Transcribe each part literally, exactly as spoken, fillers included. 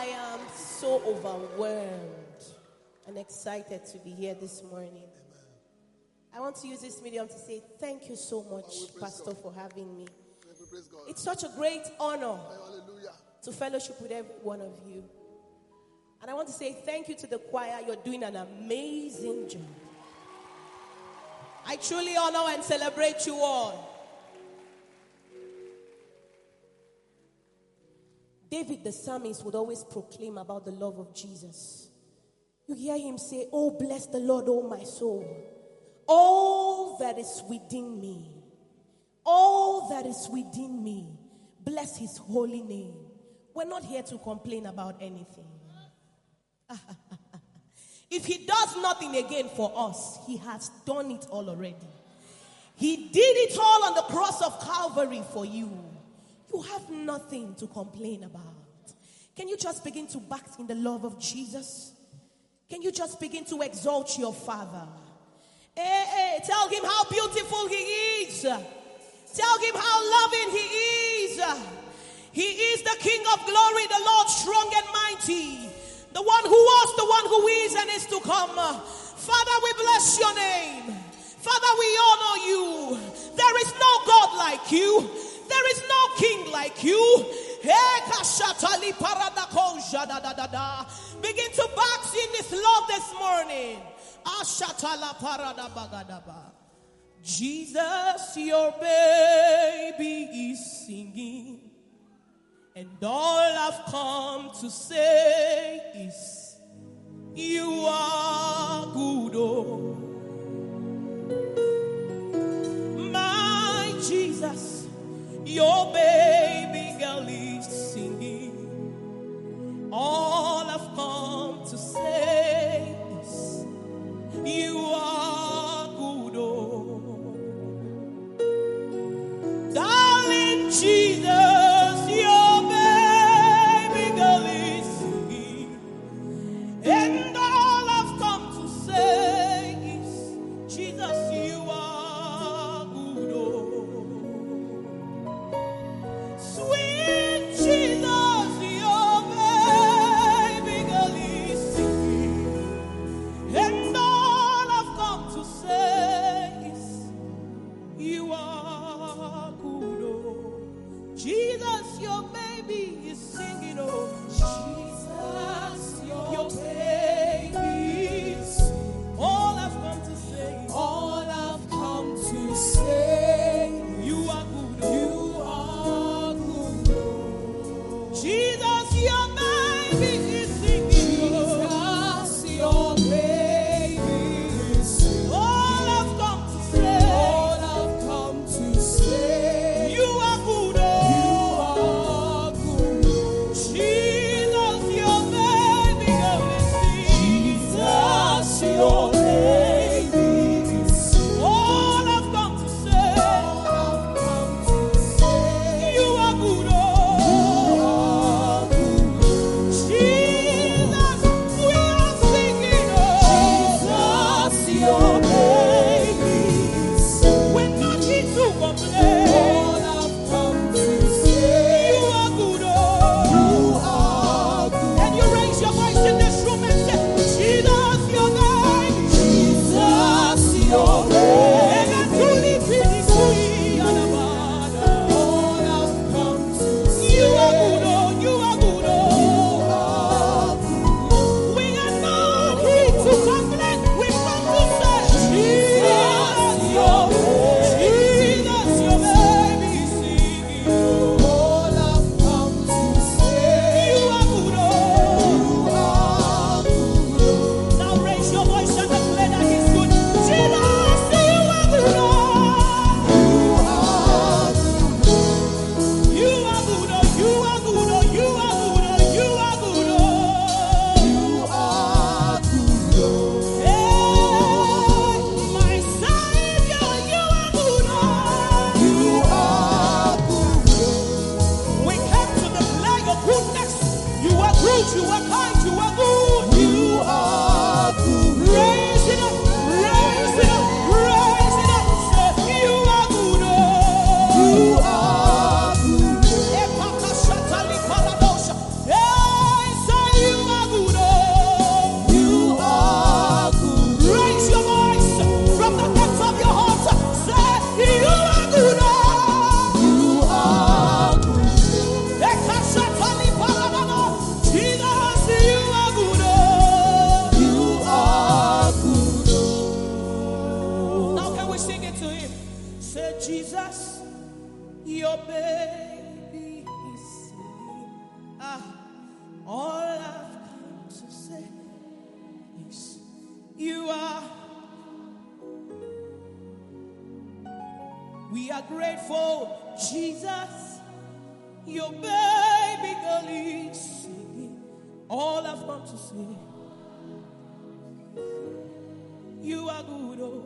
am so overwhelmed and excited to be here this morning. Amen. I want to use this medium to say thank you so much, oh, Pastor, God. for having me. It's such a great honor Hallelujah. to fellowship with every one of you. And I want to say thank you to the choir. You're doing an amazing job. I truly honor and celebrate you all. David the psalmist would always proclaim about the love of Jesus. You hear him say, "Oh, bless the Lord, oh my soul. All that is within me. All that is within me. Bless his holy name." We're not here to complain about anything. If he does nothing again for us, he has done it all already. He did it all on the cross of Calvary for you. You have nothing to complain about. Can you just begin to bask in the love of Jesus? Can you just begin to exalt your Father? Hey, hey, tell him how beautiful he is. Tell him how loving he is. He is the King of glory, the Lord strong and mighty. The one who was, the one who is and is to come. Father, we bless your name. Father, we honor you. There is no God like you. There is no king like you. Begin to bask in this love this morning. Jesus, your baby is singing. And all I've come to say is, you are good, oh. My Jesus, your baby girl is singing. All I've come to say is, you are good, oh. Darling Jesus, your baby girl is singing. And all I've come to say is, Jesus, you are good, oh. Sweet Jesus, your baby girl is singing. And all I've come to say is, you are good, oh. Jesus, your baby is singing, oh. Jesus, your baby is singing. All I've come to say, all I've come to say, you are good, oh. You are good, oh. Jesus, your baby is singing, oh. Jesus, your baby is singing. All I've come to say, all I've come to say, you are good, oh. You are good, oh. Jesus, grateful. Jesus, your baby girl is singing. All I've come to say, you are good, oh.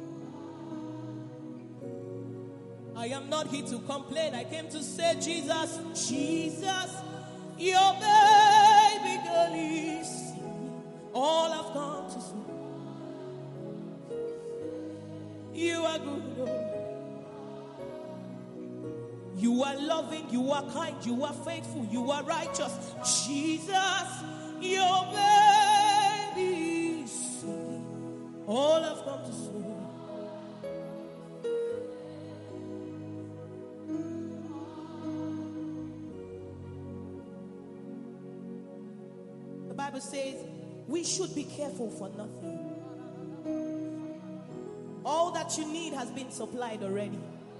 I am not here to complain. I came to say, Jesus, Jesus, your baby girl is singing. All I've come to say, you are good, oh. You are loving, you are kind, you are faithful, you are righteous. Jesus, your baby is singing. All I've come to say. The Bible says we should be careful for nothing. All that you need has been supplied already.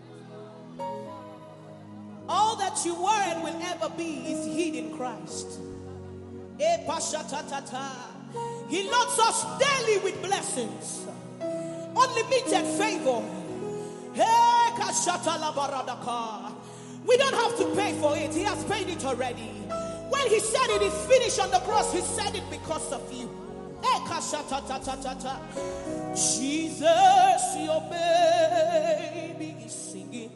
All that you were and will ever be is hid in Christ. He loads us daily with blessings, unlimited favor. We don't have to pay for it. He has paid it already. When he said it is finished on the cross, he said it because of you. Jesus, your baby is singing.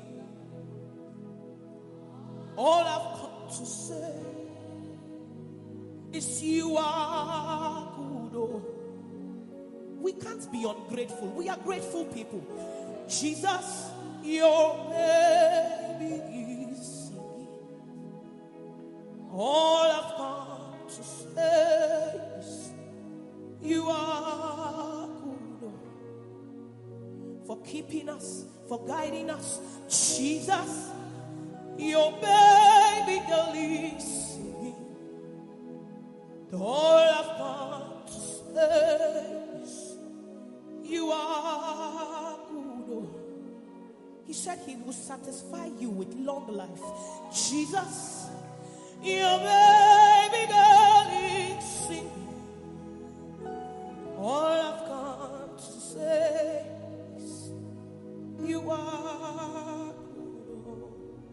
All I've come to say is you are good, oh. We can't be ungrateful. We are grateful people. Jesus, your baby is singing. All I've come to say is you are good, oh. For keeping us, for guiding us. Jesus, your baby girl is singing. All I've come to say is you are good, oh. He said he will satisfy you with long life. Jesus, your baby girl is singing. All I've come to say is you are good, oh.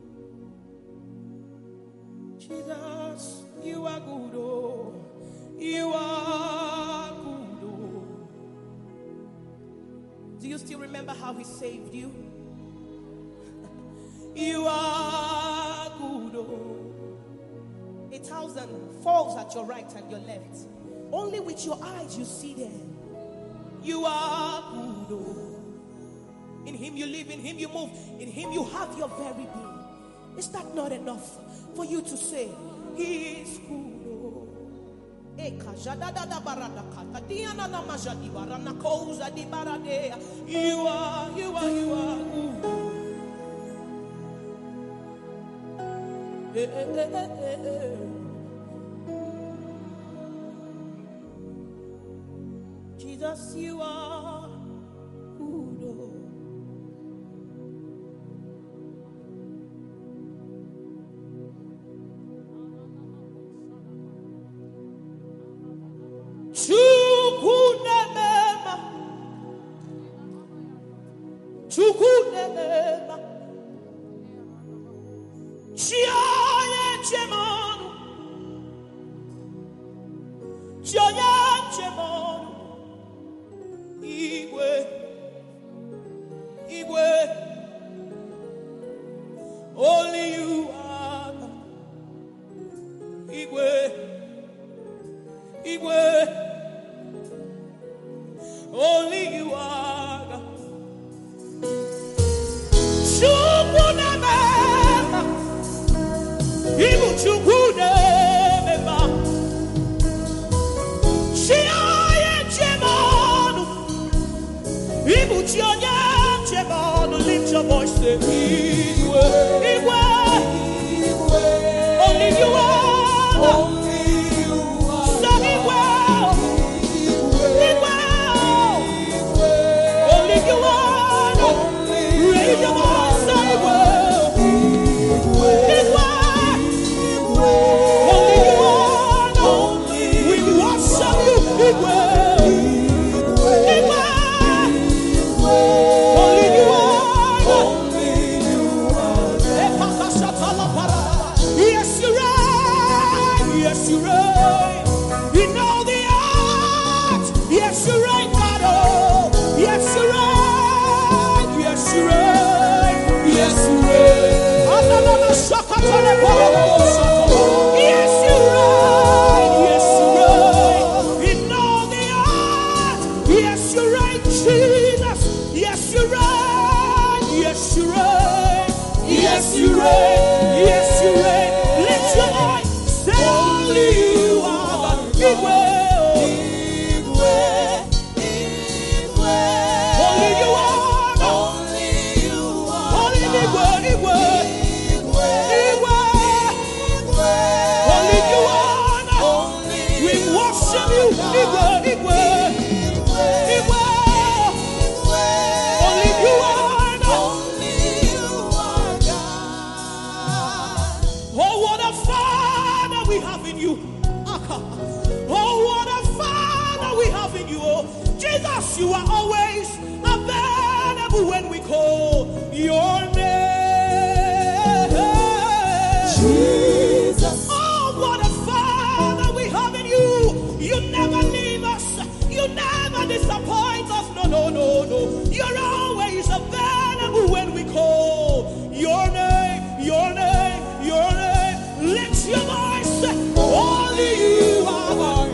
Jesus, you are good, oh. You are good, oh. Do you still remember how he saved you? You are good, oh. A thousand falls at your right and your left. Only with your eyes you see them. You are good, oh. In him you live, in him you move, in him you have your very being. Is that not enough for you to say, he is good, oh? You are, you are, you are good. Eh, eh, eh, eh, eh. Jesus, you are good, oh. Chukunema, Chukunema, Chiaye Chemonu, Chiaye Chemonu, Igwe, Igwe, only you are God. Igwe, Igwe. Only you are God. Chukunema, Ibu Chukunema, Chiaye Chemonu, Ibu Chiaye Chemonu. Lift your voice, say Igwe, Igwe, Igwe. Only you are God. Only you are God. Say Igwe, Igwe. You are only raise your voice, say well. It's why only you are only we worship you. It's well. It's why only you are only have in you. Oh, what a Father we have in you. Oh, Jesus, you are always available when we call your name. Jesus. Oh, what a Father we have in you. You never leave us. You never disappoint us. No, no, no, no. You're always available when we call your name, your name, your name. Lift your voice. Only you are God.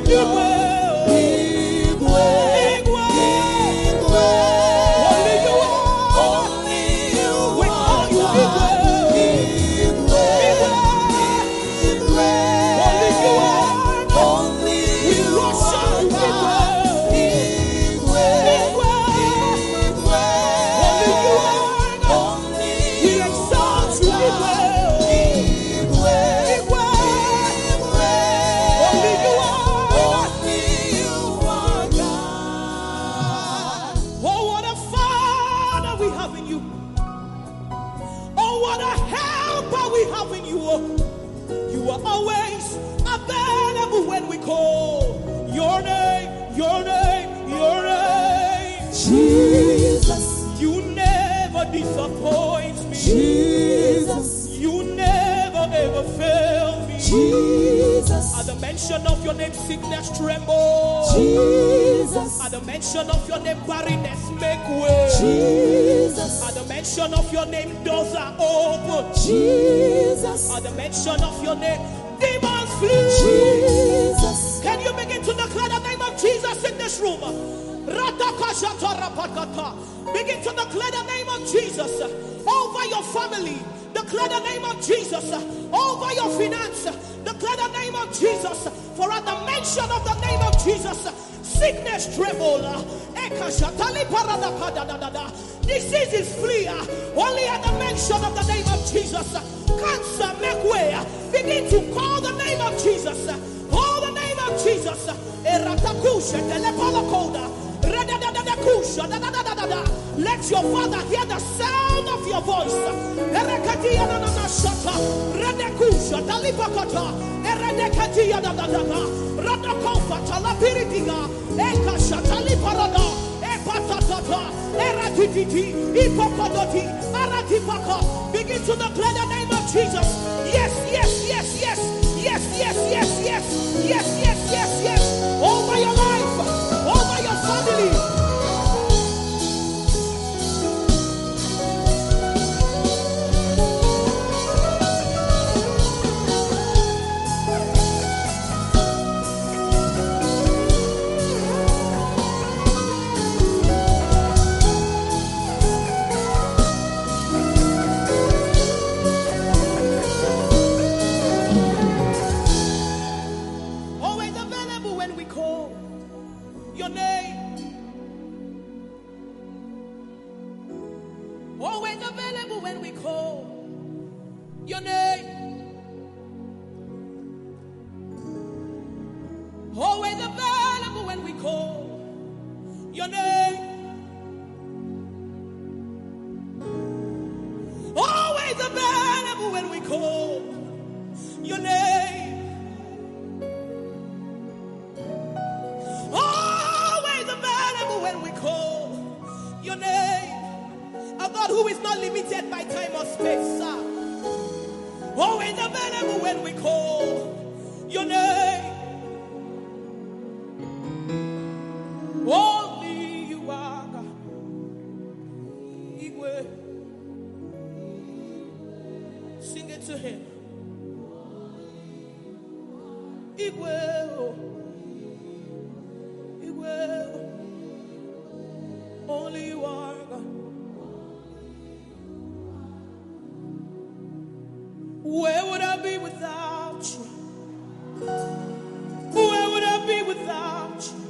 Disappoints me. Jesus. You never ever fail me. Jesus. At the mention of your name, sickness tremble. Jesus. At the mention of your name, barrenness make way. Jesus. At the mention of your name, doors are open. Jesus. At the mention of your name, demons flee. Jesus. Can you begin to declare the name of Jesus in this room? Begin to declare the name of Jesus over your family. Declare the name of Jesus over your finance. Declare the name of Jesus. For at the mention of the name of Jesus, sickness tremble. Diseases flee. Only at the mention of the name of Jesus. Cancer make way. Begin to call the name of Jesus. Call the name of Jesus. Let your father hear the sound of your voice. Begin to declare the name of Jesus. Yes, yes, yes, yes, yes, yes, yes, yes, yes, yes, yes, yes. Over your life, over your family. Where would I be without you? Where would I be without you?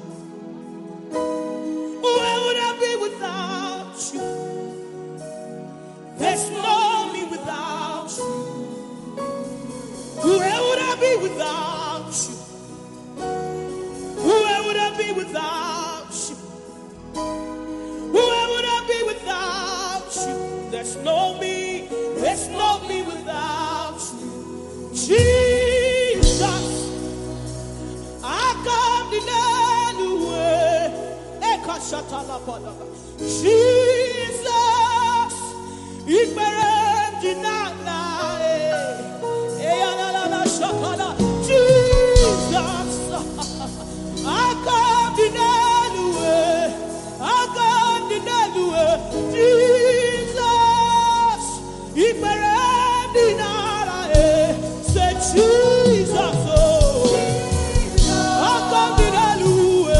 Where would I be without you? There's no me without you. Where would I be without you? Where would I be without you? Where would I be without you? There's no me, there's no me without you. Jesus. Jesus, Ikberendinala, Eyanala Shakala, Jesus, Akandinelue, Akandinelue, Jesus, Ikberendinala, say Jesus, oh, Akandinelue,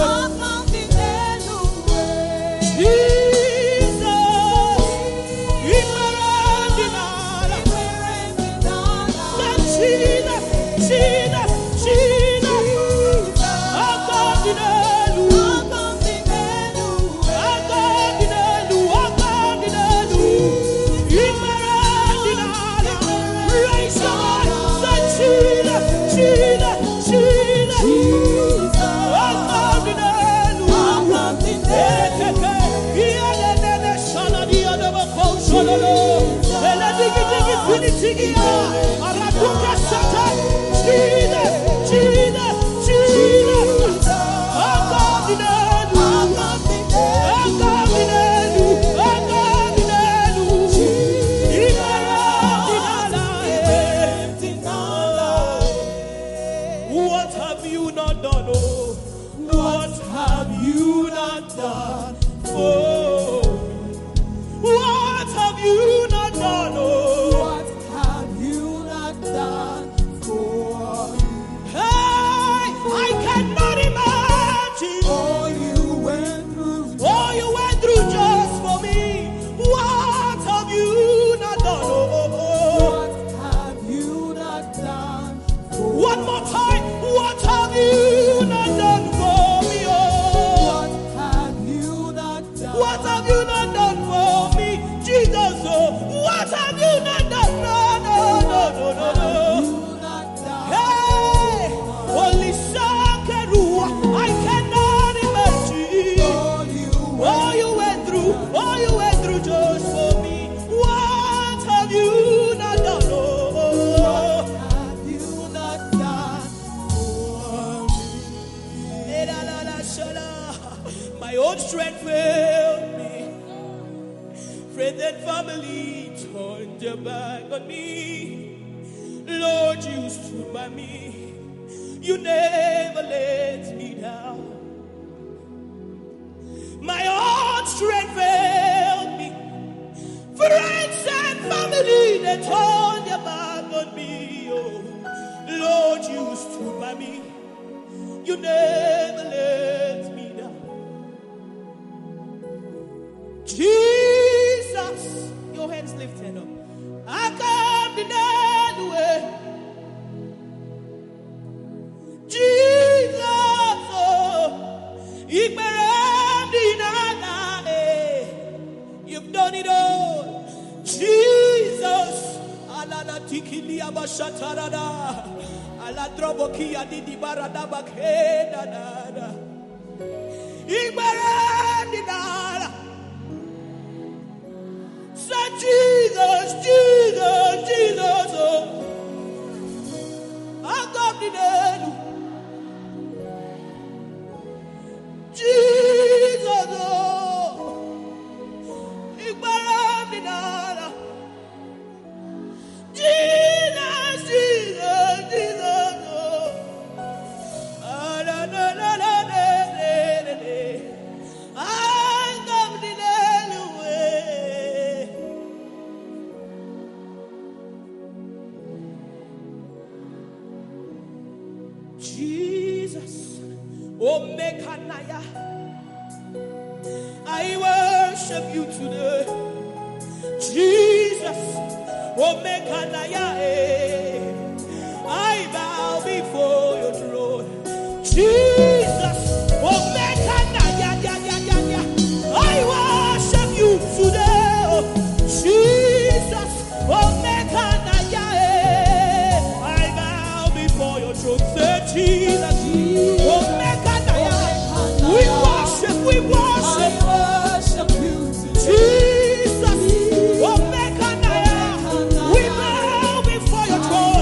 what have you not done? Oh, what have you not done for me? What have you not done? Oh, what have you not done for me? Hey, I cannot imagine all you went through, all you went through just for me. What have you not done? Oh, what have you not done for me? One more time. What have you not done for me? Oh, what have you not done? What have you not done for me? Jesus, oh, what have you not done? No, no, no, no, no, no. Hey, only Sakerua, I cannot imagine all you, all you went through, all you went through just for me. What have you not done? Oh, what have you not done for me? My own strength failed me. Friends and family turned their back on me. Lord, you stood by me. You never let me down. My own strength failed me. Friends and family, they turned their back on me. Oh, Lord, you stood by me. You never let me down. Jesus, your hands lifted up. I come the dead way. Jesus, oh, you've done it all. Jesus, alala tikili abashatarada, ala droboki adidi barada bakeda da. Igbarandinala. Say Jesus, Jesus, Jesus, oh, I got the dead. Jesus, oh, Igbarandinala. Jesus, Jesus, Jesus, oh, ah, la, la, la, la, la, la, la, la. I got the dead away. Jesus, Omega Naya, I worship you today. Jesus, Omega Naya, I bow before your throne. Jesus, Omega Naya, ya, ya, ya, ya, I worship you today. Jesus, Omega Naya, I bow before your throne. Say Jesus, Omega Naya, we worship, we worship, I worship you today. Jesus, Omega Naya, we bow before your throne.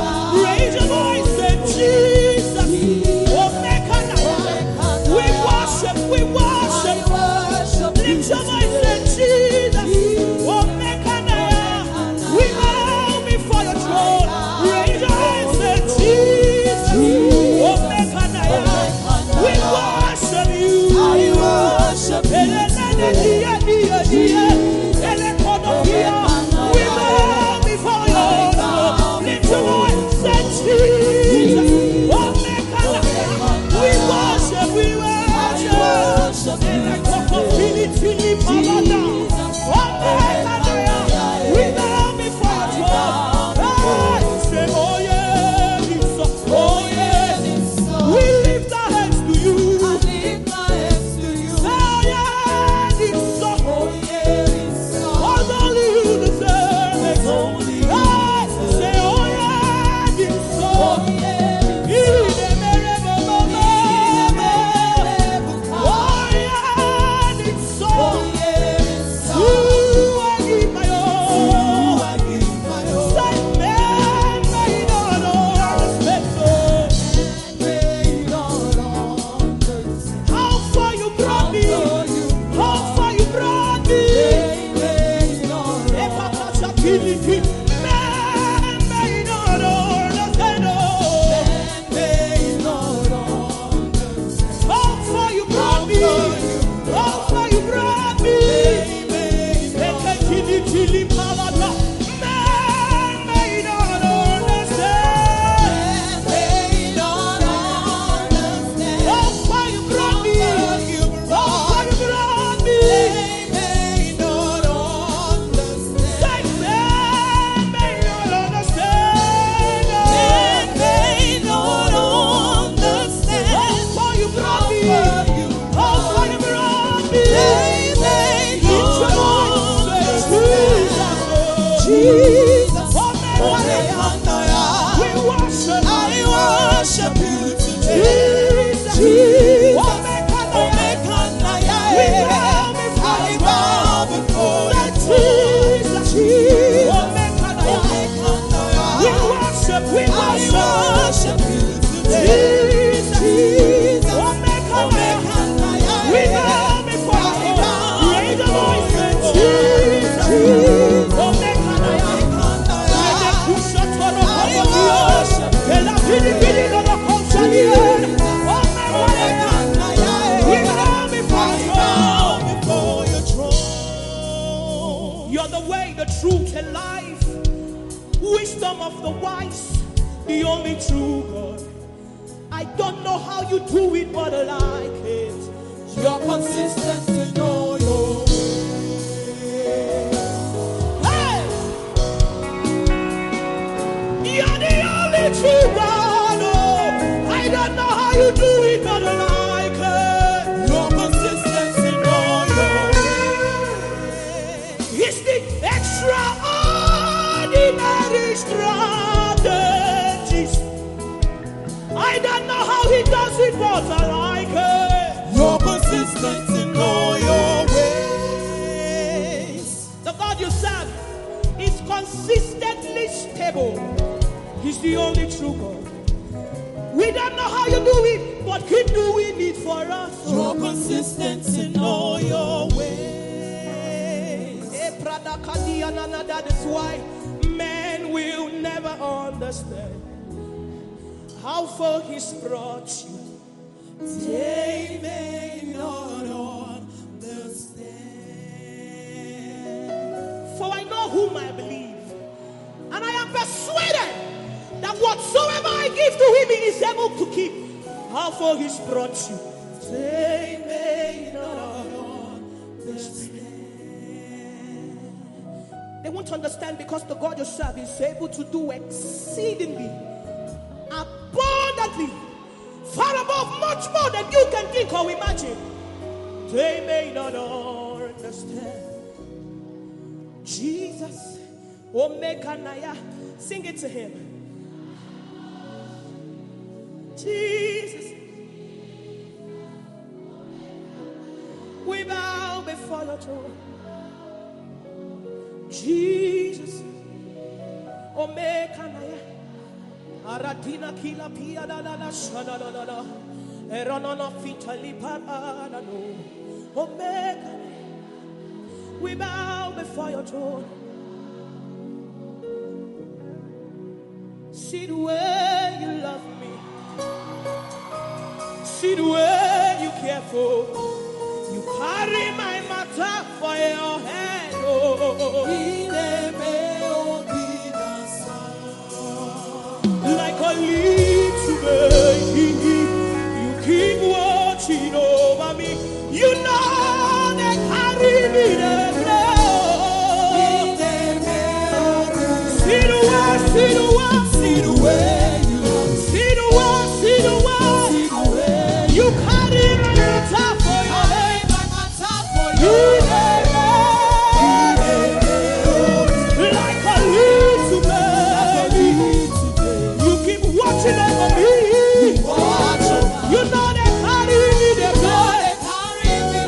said Jesus. Oh, make a we worship, we worship. And I talk of Philip, Philip, Pavada. Oh, make a we bow before your throne. Say, oh yeah, it's so. Oh yeah, we lift our hands to you. I lift my hands to you. Say, oh yeah, it's so. Oh yeah, it's so. Oh, only you deserve it. Only you deserve it. Say, oh yeah, it's so. Oh yeah, it's so. Oh yeah, it's so. You I give my all. You I give my all. Say, man, may not understand. May not understand. How far you brought me. How far you brought me. May not understand. Man may not understand. May not understand. How far you brought me. How far you brought me. Make a chili chili palata. Man may not understand. May not understand. How far you brought me. How far you brought me. May not understand. Say, man may not understand. Man may not understand. How far you brought me. How far you brought me. Lift your voice, say, Jesus. Oh, we worship. I worship you today. Jesus. Oh, we bow before you. Jesus. Oh, we worship. We worship you today. Jesus. Oh, we bow before you. Raise your voice and Jesus. Oh, you're the way, the truth, and life. Wisdom of the wise, the only true God. I don't know how you do it, but I like it. You're consistent in all your ways. Hey! You're the only true God. Oh, I don't know how you do it, but I like it. You're consistent in all your ways. It's the extraordinary strategies. I don't know how he does it, but I like it. You're consistent in all your ways. The God you serve is consistently stable. He's the only true God. We don't know how you do it, but keep doing it for us. You're consistent in all your ways. That is why men will never understand how far he's brought you. They may not understand. For I know whom I believe, and I am persuaded that whatsoever I give to him, he is able to keep. How far he's brought you. They may not understand. They won't understand because the God you serve is able to do exceedingly, abundantly, far above, much more than you can think or imagine. They may not understand. Jesus, Omekanaya, sing it to him. Jesus, we bow before your throne. Jesus, Omekanaya, Aradina kila pia da da da shana da da da, Eronono fitali parada no, Omekanaya, we bow before your throne. See the way you love me. See the way you care for. You carry my matter for your hand. Oh, never leave to me. You keep watching over me. You know that I really need See the way, see the way, see the way you love. See the way, see the way, see the way you carry my top for your head, my top for your head. Like a little baby, you keep watching over me. You know they carry me, they carry me,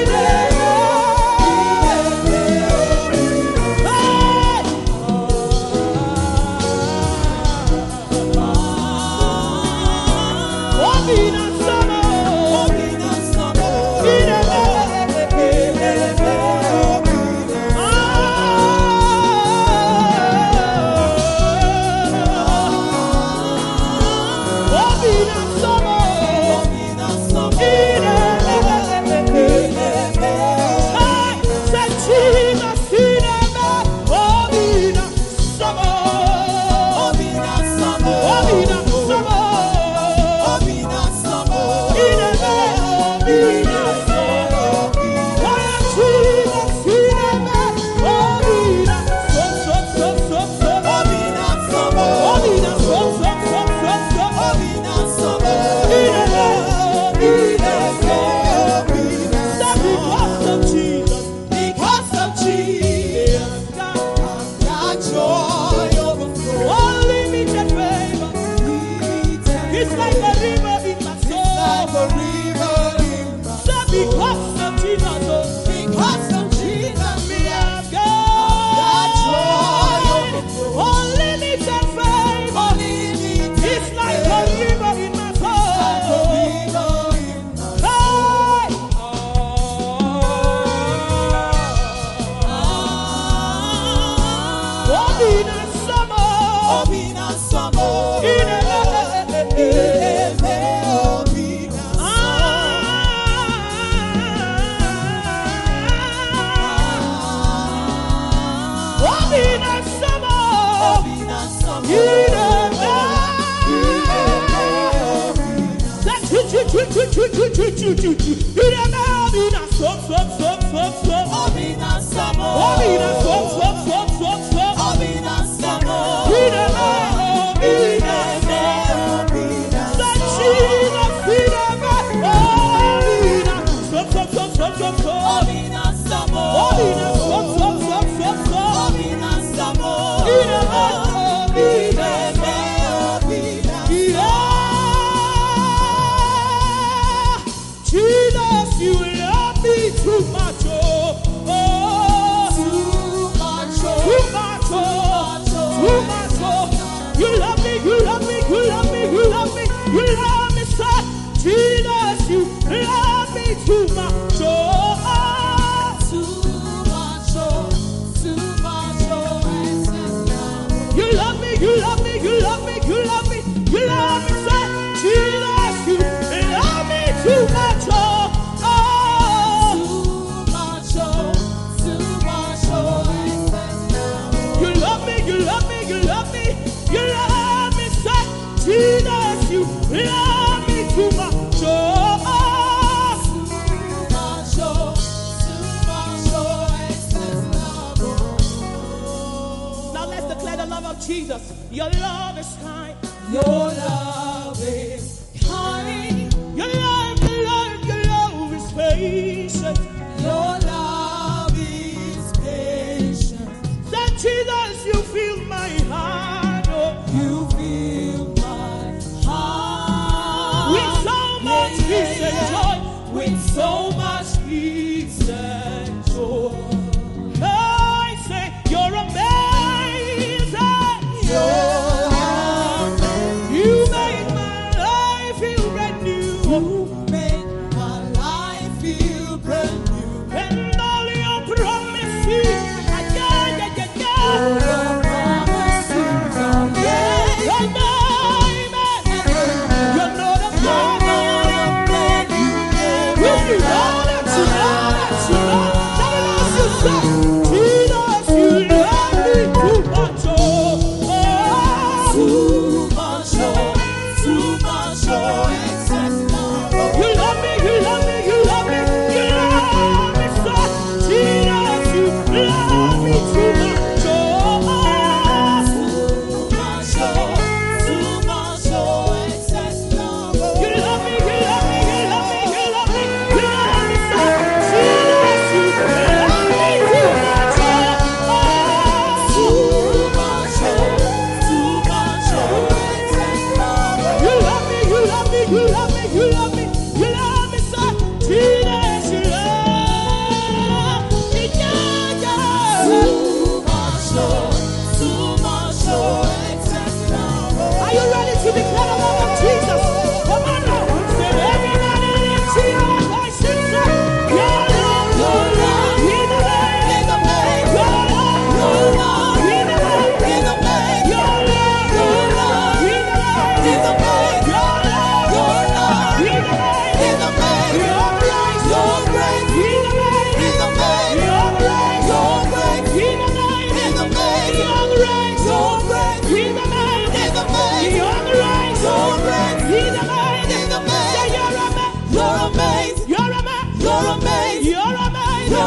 Jesus, your love is kind. Your love is kind. Your love, your love, your love is patient. Your love is patient. That Jesus, you fill my heart. Oh, you fill my heart with so much yeah, peace and joy. With so much peace and joy. I say you're amazing. You make my life feel brand new. You make my life feel brand new. And all your promises, yeah, yeah, yeah, yeah. All your promises, yeah, yeah, yeah. You're not a man, you know that you know that you know.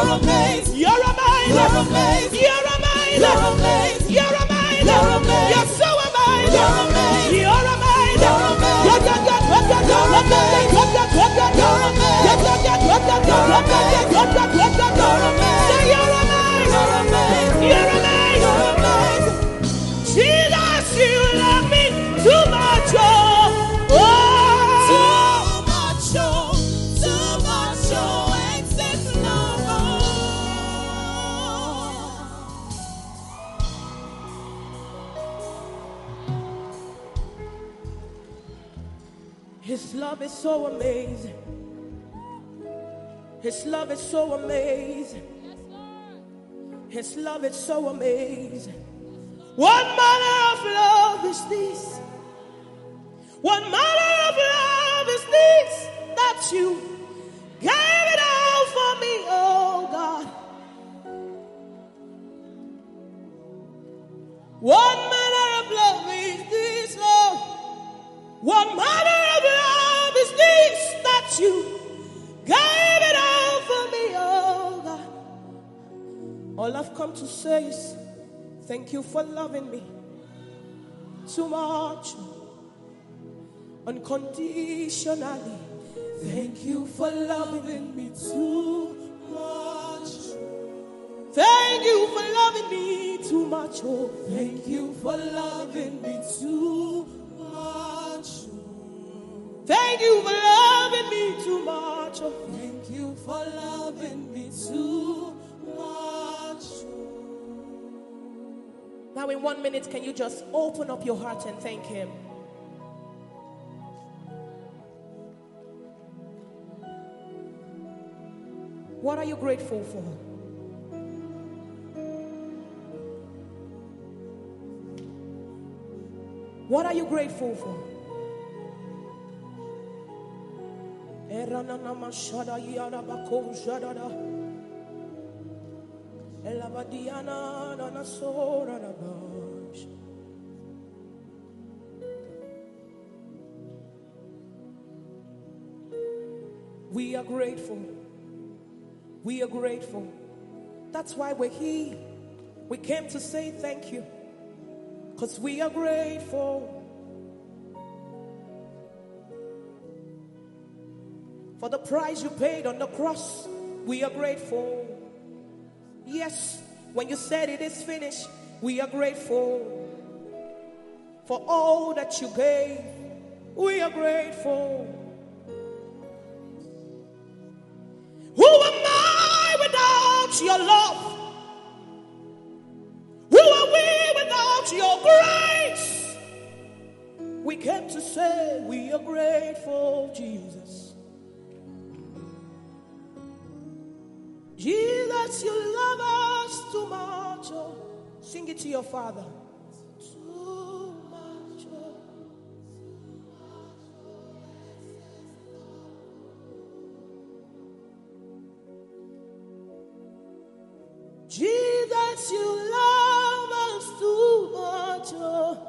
You're amazing. You're amazing. You're amazing. You're amazing. You're amazing. You're amazing. You're amazing. You're so amazing. You're amazing. You're amazing. You're amazing. You're amazing. You're amazing. You're amazing. You're amazing. Say you're amazing. You're amazing. You're amazing. You're amazing. Jesus, you love me too much. Oh, too much. Oh, too much. Oh, excess love. His love is so amazing. His love is so amazing. His love is so amazing. What manner of love is this? What manner of love is this that you gave it all for me, oh God? What manner of love is this, Lord? What manner of love is this that you gave it all for me, oh God? All I've come to say is thank you for loving me too much, unconditionally. Thank you for loving me too much. Thank you for loving me too much. Oh, thank you for loving me too much. Thank you for loving me too much. Oh, thank you for loving me too much. Now in one minute, can you just open up your heart and thank him? What are you grateful for? What are you grateful for? We are grateful. We are grateful. That's why we're here. We came to say thank you. Because we are grateful for the price you paid on the cross. We are grateful. Yes, when you said it is finished, we are grateful for all that you gave. We are grateful. Who am I without your love? Who are we without your grace? We came to say we are grateful, Jesus. Jesus, you love us too much. Oh. Sing it to your Father. Too much. Oh. Jesus, you love us too much. Oh.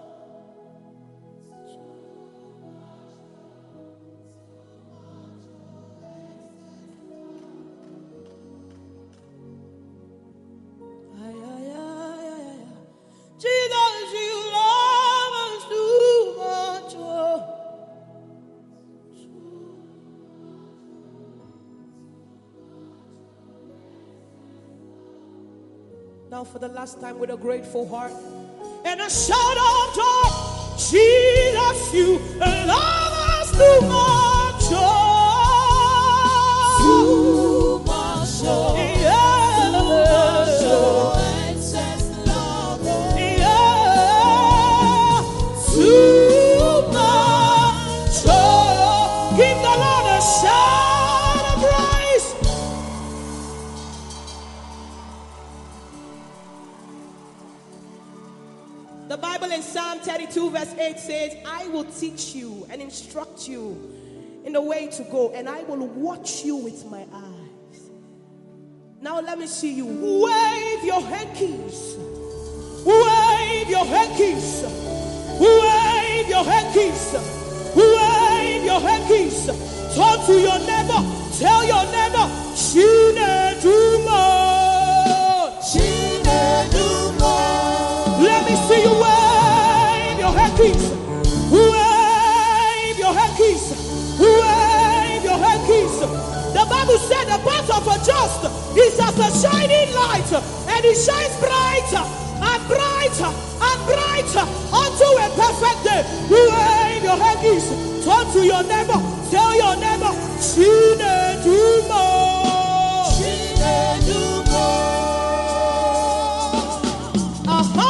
Jesus, you love us too much. Oh. Now for the last time with a grateful heart and a shout of joy. Jesus, you love us too much. Oh. Too much. Oh. Yeah. Too much. Oh. Too much. Oh, give the Lord a shout of praise. The Bible in Psalm thirty-two verse eight says, I will teach you and instruct you in the way to go, and I will watch you with my eyes. Now let me see you. Wave your hankies. Wave your hankies. Wave your hankies. Wave your hankies. Talk to your neighbor. Tell your neighbor, she need too much. He's as a shining light, and he shines brighter and brighter and brighter unto a perfect day. Wave your hands, turn to your neighbor, tell your neighbor, Chinedumo, Chinedumo. Aha!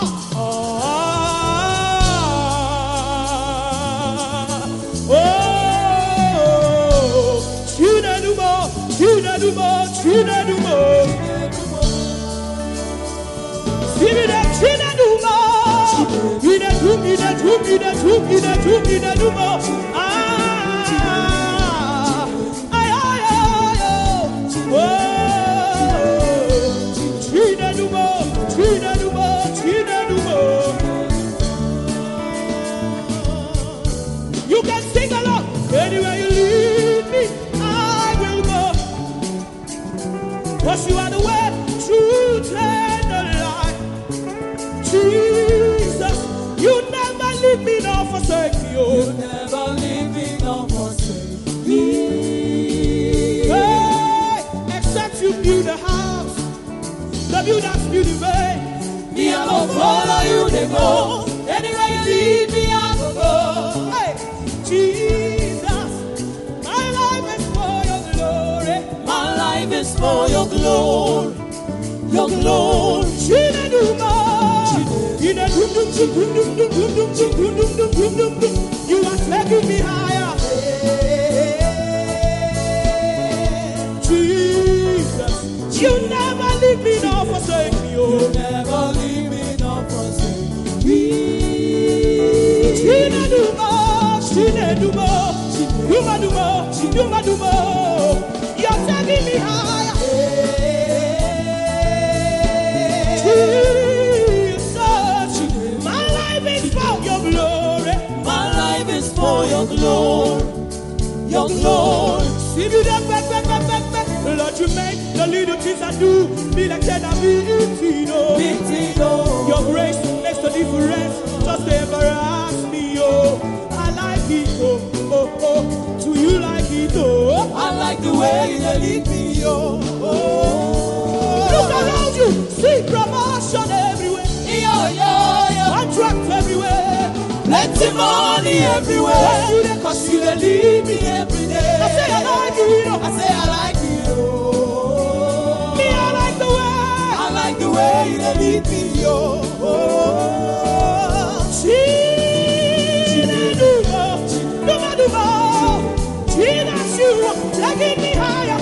Chinedumo, Chinedumo, Chinedumo, Chinedumo, Chinedumo, Chinedumo, ah, ay, ay, ay, oh, Chinedumo, Chinedumo, Chinedumo. You can sing along anywhere you lead me. Cause you are the way, truth, and the light. Jesus, you never leave me nor forsake me. Oh. You never leave me nor forsake me. Hey, except you build a house, the builders build the way. Me, I will follow you, they go. Anywhere you lead me, I will go. Hey, Jesus, my life is for your glory. My life is for your glory, your glory. You are taking me higher. Jesus, you never leave me nor forsake me. You never leave me nor forsake me. Chinedumo, Chinedumo, Chinedumo, Chinedumo. You're taking me higher. Jesus, my life is for your glory. My life is for your glory, your glory. See me that back, back, back, back, back. Lord, you make the little things I do be like that I be Tino. Your grace makes the difference. Just ever ask me, oh, I like it, oh, oh, oh. Do you like it, oh? I like the way you lead me, oh, oh. Look around you, see promotion everywhere. Yo, yo, yo. Contract everywhere. Plenty money everywhere. Cause you they lead me every day. I say I like it, oh. I say I like it, oh. Me, I like the way. I like the way you they lead me, oh, oh. Chinedumo, Chinedumo, Jesus, you taking me higher.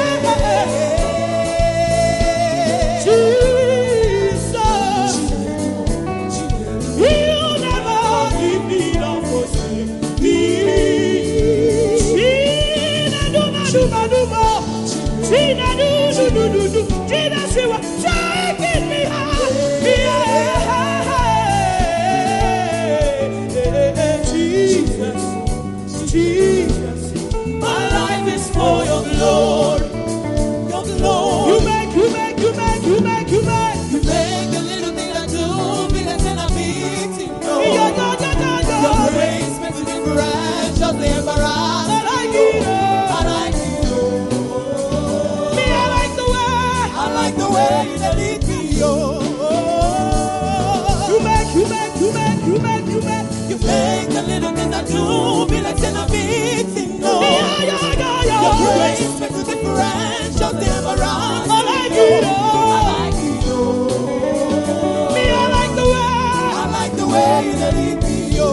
Jesus, you never leave me nor forsake me. Chinedumo, Chinedumo, Jesus, you taking me higher. Jesus, my life is for your glory, your glory. You make, you make, you make, you make, you make. You make the little thing I do bigger than a big thing. No. Yeah, yeah, yeah, yeah, yeah. Your grace makes a difference, just the embarrass. I like it, oh. I like it, oh. Me, I like the way. I like the way you lead me, oh. You make, you make, you make, you make, you make. You make the little things I do be like a big thing, no. Yeah, yeah, yeah, yeah. Your grace makes a difference, just the embarrass. I like it, oh. I like it, oh. Me, I like the way. I like the way you lead me, oh.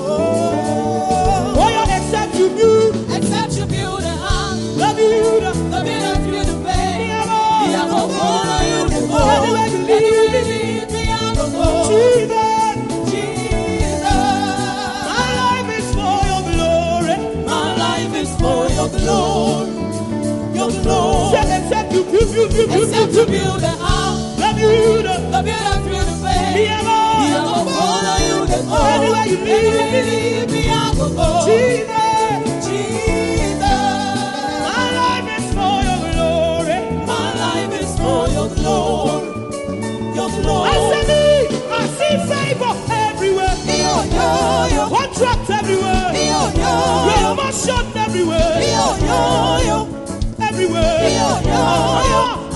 Oh, yeah, except you build, Except you build a house, the build, the builder build the way. me, I'm Me, I all. go follow you to go. Anywhere you lead Anywhere you lead me, I go go. Jesus, Jesus, my life is for your glory. my life is for your glory, your glory. Except, except you build, build, build, build, Except build, you build. build a house, The build, the builder build the way. me, I'm Me, I all. go follow you to go. Anywhere you lead Anywhere you lead me, I go go. Jesus, Jesus, my life is for your glory. my life is for your glory, your glory. I see me, I see favor everywhere. Yo, yo, yo. Contract everywhere. Yo, yo, yo. Promotion everywhere. Yo, yo, yo. Everywhere. Yo, yo, yo.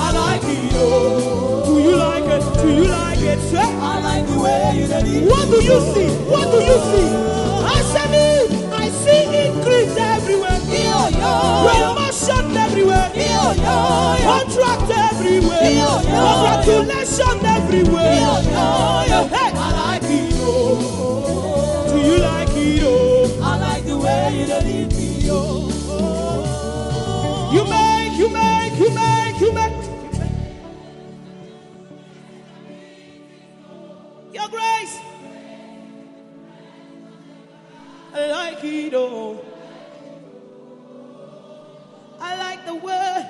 Swear. I like the way you lead me. What do you see? What do you see? I said it. I see increase everywhere. Yo, yo. Promotion everywhere. Yo, yo, yo. Contract everywhere. Yo, yo. Congratulations everywhere. Yo, yo, yo. Hey. I like it, oh. Do you like it? Oh. I like the way you lead me, oh. You make, you make, you make, you make. Your grace. I like it, oh. I like the word.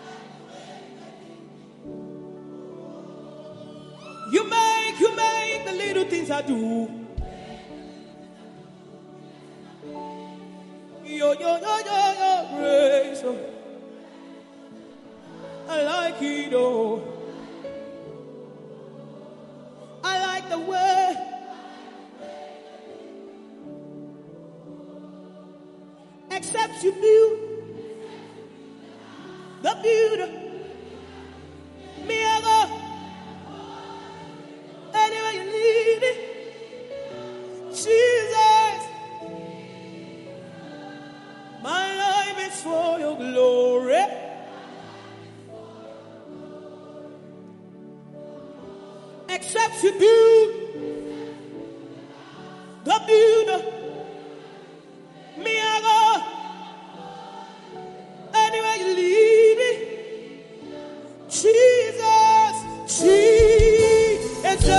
You make, you make the little things I do. Yo, yo, yo, yo, yo, grace. Oh. I like it, oh. I like the word. Except you build the beauty. Me, I go anywhere you need it. Jesus, my life is for your glory. Except you build the beauty. Me, I go anywhere you lead me. Jesus, Jesus,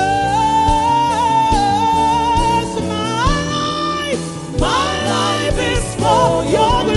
my life, my life is for your glory.